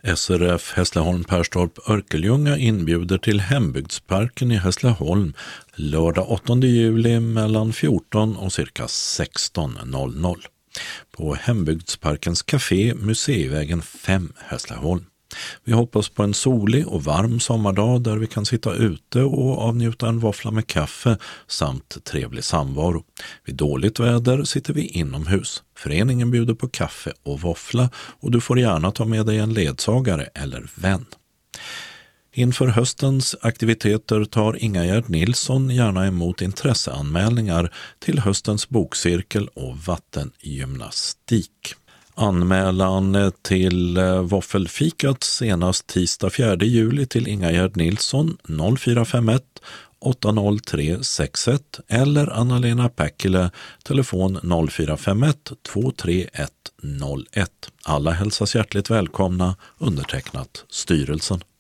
SRF Hässleholm-Perstorp Örkelljunga inbjuder till Hembygdsparken i Hässleholm lördag 8 juli mellan 14 och cirka 16.00 på Hembygdsparkens café Museivägen 5 Hässleholm. Vi hoppas på en solig och varm sommardag där vi kan sitta ute och avnjuta en våffla med kaffe samt trevlig samvaro. Vid dåligt väder sitter vi inomhus. Föreningen bjuder på kaffe och våffla och du får gärna ta med dig en ledsagare eller vän. Inför höstens aktiviteter tar Ingegerd Nilsson gärna emot intresseanmälningar till höstens bokcirkel och vattengymnastik. Anmälan till våffelfikat senast tisdag 4 juli till Ingegerd Nilsson 0451 803 61 eller Anna-Lena Päckile telefon 0451 231 01. Alla hälsas hjärtligt välkomna, undertecknat styrelsen.